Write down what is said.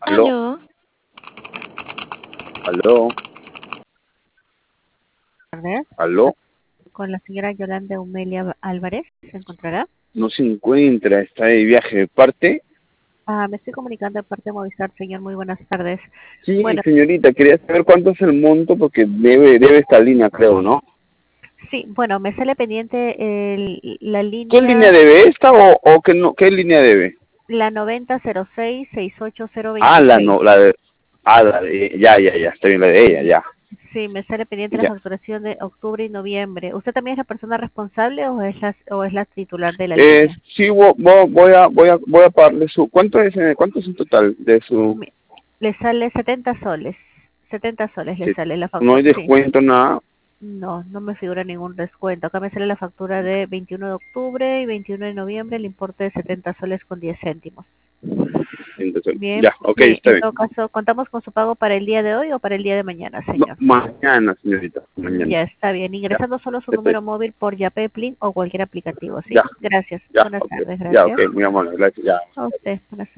Aló, Aló, aló, Tardes, aló. con la señora Yolanda Humelia Álvarez, ¿se encontrará? No se encuentra, está de viaje de parte. Me estoy comunicando de parte de Movistar, señor, muy buenas tardes. Sí, Bueno, señorita, quería saber cuánto es el monto porque debe esta línea, creo, ¿no? sí, bueno, me sale pendiente la ¿Qué línea línea, debe esta o qué no, qué línea debe? la 9006-68026. Ah, la no, la de, ya, está bien la de ella, ya. Sí, me sale pendiente la Ya. facturación de octubre y noviembre. ¿Usted también es la persona responsable o es la titular de la línea? Sí, voy a pagarle su, cuánto es en total de su, Mi- Le sale 70 soles. 70 soles le si sale la no factura, hay sí. descuento, nada? No, no me figura ningún descuento. Acá me sale la factura de 21 de octubre y 21 de noviembre, el importe de 70 soles con 10 céntimos. Entonces, Bien, ya, ok, sí, está en bien. todo caso, ¿contamos con su pago para el día de hoy o para el día de mañana, señor? Mañana, señorita, mañana. Ya está bien, Ya, ingresando solo su número perfecto. móvil por Yapeplin o cualquier aplicativo, Ya, ¿sí? Gracias, ya, buenas ok, tardes, ya, ok, gracias. muy amable, gracias, ya. A usted, buenas tardes.